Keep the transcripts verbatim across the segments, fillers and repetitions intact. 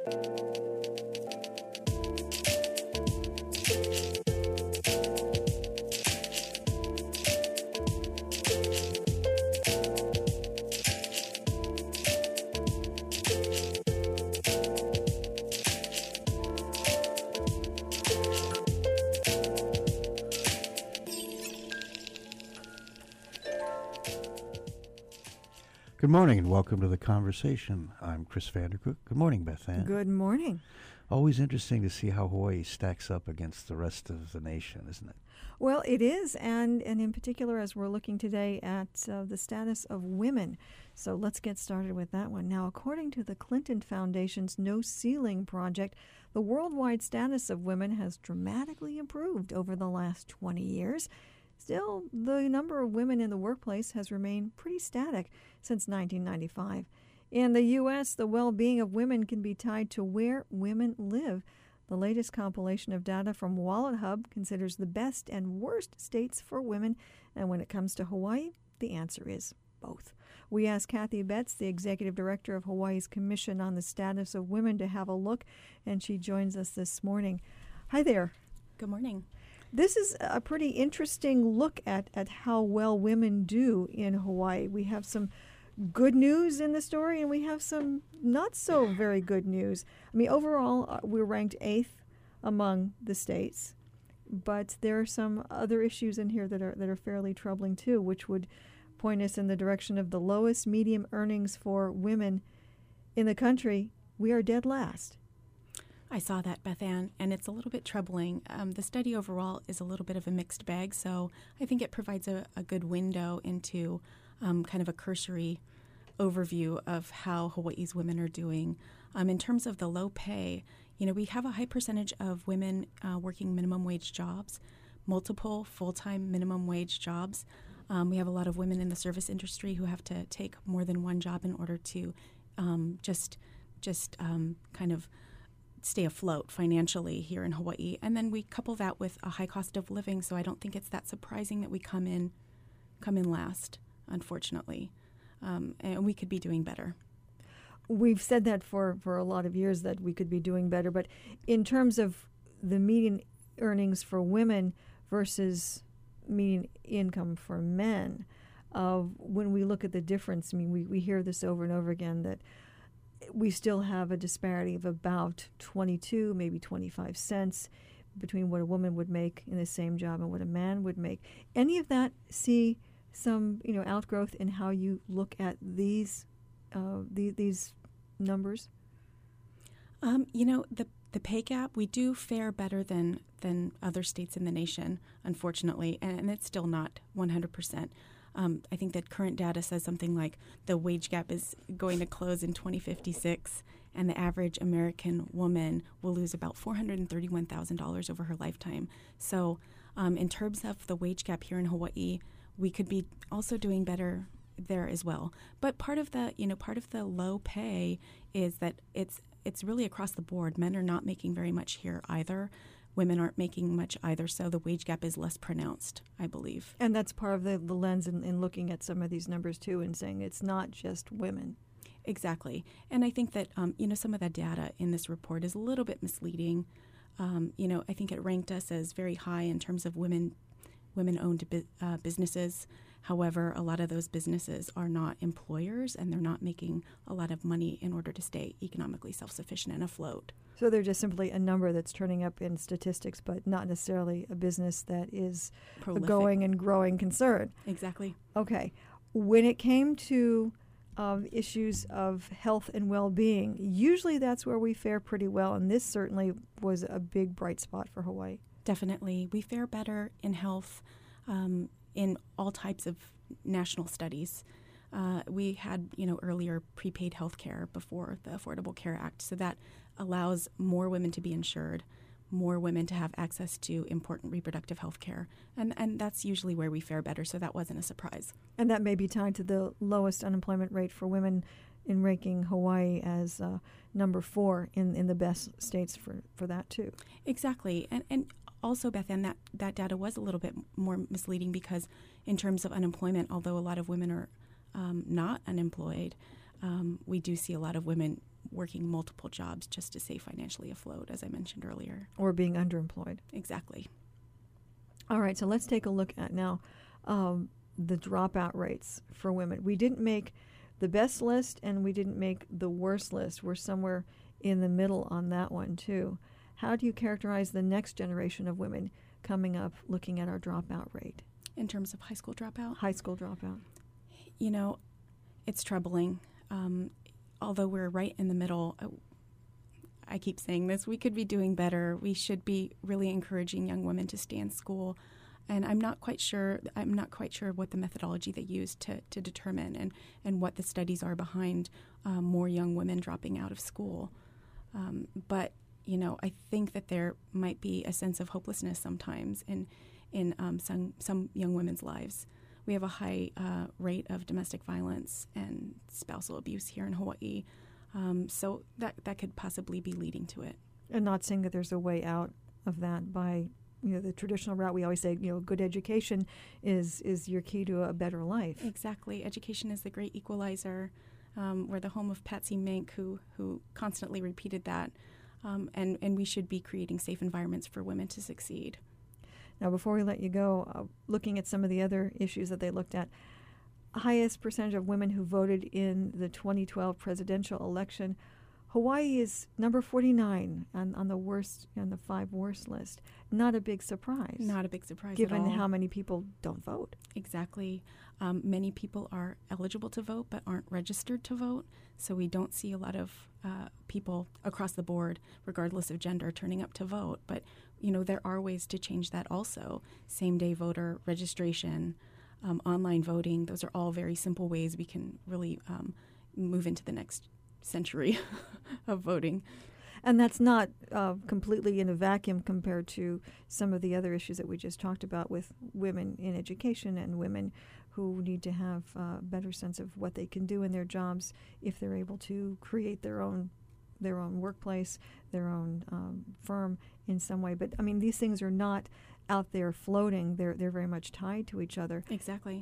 Good morning and welcome to The Conversation. I'm Chris Vandercook. Good morning, Beth Ann. Good morning. Always interesting to see how Hawaii stacks up against the rest of the nation, isn't it? Well, it is, and, and in particular as we're looking today at uh, the status of women. So let's get started with that one. Now, according to the Clinton Foundation's No Ceiling Project, the worldwide status of women has dramatically improved over the last twenty years. Still, the number of women in the workplace has remained pretty static since nineteen ninety-five. In the U S, the well-being of women can be tied to where women live. The latest compilation of data from WalletHub considers the best and worst states for women. And when it comes to Hawaii, the answer is both. We asked Kathy Betts, the executive director of Hawaii's Commission on the Status of Women, to have a look, and she joins us this morning. Hi there. Good morning. This is a pretty interesting look at, at how well women do in Hawaii. We have some good news in the story, and we have some not so very good news. I mean, overall, uh, we're ranked eighth among the states, but there are some other issues in here that are that are fairly troubling too, which would point us in the direction of the lowest median earnings for women in the country. We are dead last. I saw that, Beth Ann, and it's a little bit troubling. Um, the study overall is a little bit of a mixed bag, so I think it provides a, a good window into um, kind of a cursory overview of how Hawaii's women are doing. Um, in terms of the low pay, you know, we have a high percentage of women uh, working minimum wage jobs, multiple full-time minimum wage jobs. Um, we have a lot of women in the service industry who have to take more than one job in order to um, just just um, kind of stay afloat financially here in Hawaii. And then we couple that with a high cost of living, so I don't think it's that surprising that we come in come in last, unfortunately. Um, and we could be doing better. We've said that for, for a lot of years, that we could be doing better. But in terms of the median earnings for women versus median income for men, uh, when we look at the difference, I mean, we, we hear this over and over again, that we still have a disparity of about twenty-two, maybe twenty-five cents between what a woman would make in the same job and what a man would make. Any of that see some, you know, outgrowth in how you look at these uh, the, these numbers? Um, you know, the the pay gap, we do fare better than than other states in the nation, unfortunately, and, and it's still not one hundred percent. Um, I think that current data says something like the wage gap is going to close in twenty fifty-six, and the average American woman will lose about four hundred thirty-one thousand dollars over her lifetime. So um, in terms of the wage gap here in Hawaii, we could be also doing better there as well. But part of the, you know, part of the low pay is that it's it's really across the board. Men are not making very much here either. Women aren't making much either, so the wage gap is less pronounced, I believe. And that's part of the, the lens in, in looking at some of these numbers, too, and saying it's not just women. Exactly. And I think that, um, you know, some of that data in this report is a little bit misleading. Um, you know, I think it ranked us as very high in terms of women, women-owned bu- uh, businesses. However, a lot of those businesses are not employers, and they're not making a lot of money in order to stay economically self-sufficient and afloat. So they're just simply a number that's turning up in statistics, but not necessarily a business that is Prolific. a going and growing concern. Exactly. Okay. When it came to um, issues of health and well-being, usually that's where we fare pretty well, and this certainly was a big bright spot for Hawaii. Definitely. We fare better in health um, in all types of national studies. Uh, we had, you know, earlier prepaid health care before the Affordable Care Act, so that allows more women to be insured, more women to have access to important reproductive health care, and, and that's usually where we fare better, so that wasn't a surprise. And that may be tied to the lowest unemployment rate for women, in ranking Hawaii as uh, number four in, in the best states for, for that, too. Exactly. And and also, Beth Ann, that, that data was a little bit more misleading because in terms of unemployment, although a lot of women are um, not unemployed, um, we do see a lot of women working multiple jobs just to stay financially afloat, as I mentioned earlier. Or being underemployed. Exactly. All right, so let's take a look at now um, the dropout rates for women. We didn't make the best list and we didn't make the worst list. We're somewhere in the middle on that one too. How do you characterize the next generation of women coming up looking at our dropout rate? In terms of high school dropout? High school dropout. You know, it's troubling. Um, although we're right in the middle, I keep saying this, we could be doing better. We should be really encouraging young women to stay in school. And I'm not quite sure, I'm not quite sure what the methodology they use to, to determine and, and what the studies are behind um, more young women dropping out of school. Um, but, you know, I think that there might be a sense of hopelessness sometimes in, in um, some, some young women's lives. We have a high uh, rate of domestic violence and spousal abuse here in Hawaii. Um, so that that could possibly be leading to it. And not saying that there's a way out of that by, you know, the traditional route. We always say, you know, good education is is your key to a better life. Exactly. Education is the great equalizer. Um, we're the home of Patsy Mink, who who constantly repeated that. Um, and, and we should be creating safe environments for women to succeed. Now, before we let you go, uh, looking at some of the other issues that they looked at, highest percentage of women who voted in the twenty twelve presidential election. Hawaii is number forty-nine on, on the worst, on the five worst list. Not a big surprise. Not a big surprise given at all. how many people don't vote. Exactly. Um, many people are eligible to vote but aren't registered to vote. So we don't see a lot of uh, people across the board, regardless of gender, turning up to vote. But, you know, there are ways to change that also. Same-day voter registration, um, online voting, those are all very simple ways we can really um, move into the next century of voting. And that's not uh, completely in a vacuum compared to some of the other issues that we just talked about with women in education and women who need to have a better sense of what they can do in their jobs if they're able to create their own their own workplace, their own um, firm in some way. But, I mean, these things are not out there floating. They're they're very much tied to each other. Exactly.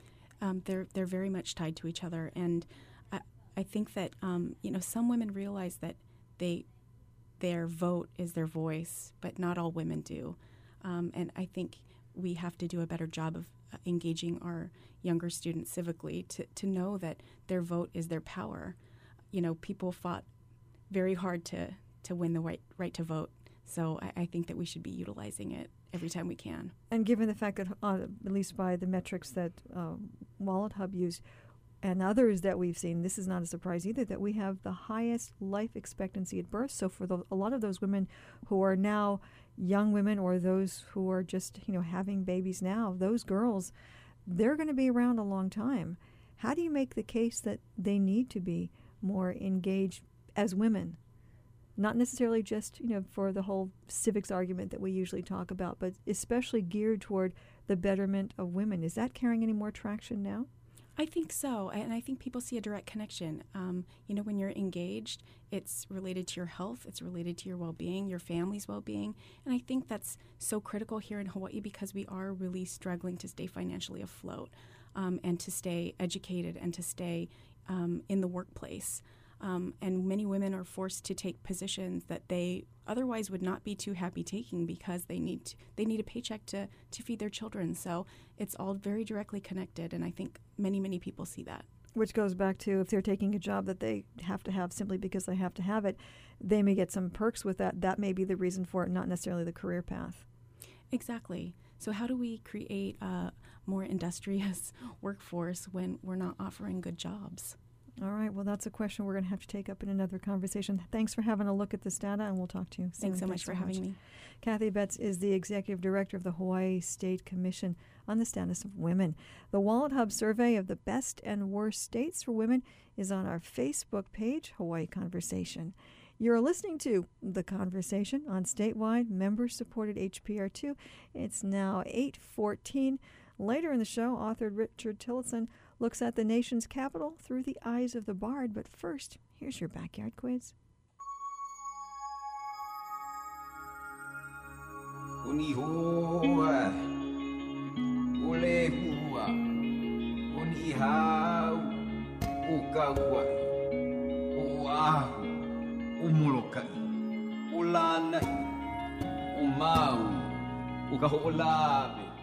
Um, they're they're very much tied to each other. And I, I think that, um, you know, some women realize that they their vote is their voice, but not all women do. Um, and I think we have to do a better job of uh, engaging our younger students civically to, to know that their vote is their power. You know, people fought very hard to, to win the right, right to vote. So I, I think that we should be utilizing it every time we can. And given the fact that, uh, at least by the metrics that uh, Wallet Hub used, and others that we've seen, this is not a surprise either, that we have the highest life expectancy at birth. So for the, a lot of those women who are now young women or those who are just, you know, having babies now, those girls, they're going to be around a long time. How do you make the case that they need to be more engaged as women? Not necessarily just, you know, for the whole civics argument that we usually talk about, but especially geared toward the betterment of women. Is that carrying any more traction now? I think so, and I think people see a direct connection. Um, you know, when you're engaged, it's related to your health, it's related to your well-being, your family's well-being, and I think that's so critical here in Hawaii because we are really struggling to stay financially afloat um, and to stay educated and to stay um, in the workplace. Um, and many women are forced to take positions that they otherwise would not be too happy taking because they need to, they need a paycheck to, to feed their children. So it's all very directly connected, and I think many, many people see that. Which goes back to if they're taking a job that they have to have simply because they have to have it, they may get some perks with that. That may be the reason for it, not necessarily the career path. Exactly. So how do we create a more industrious workforce when we're not offering good jobs? All right. Well, that's a question we're going to have to take up in another conversation. Thanks for having a look at this data, and we'll talk to you soon. Thanks so much for having me. Kathy Betts is the Executive Director of the Hawaii State Commission on the Status of Women. The Wallet Hub survey of the best and worst states for women is on our Facebook page, Hawaii Conversation. You're listening to The Conversation on statewide member-supported H P R two. It's now eight fourteen. Later in the show, author Richard Tillotson looks at the nation's capital through the eyes of the bard. But first, here's your backyard quiz. Unihua, ulehua, unihau, ukawa, uahu. Molokai. Ulana, umau, ukahuulabi.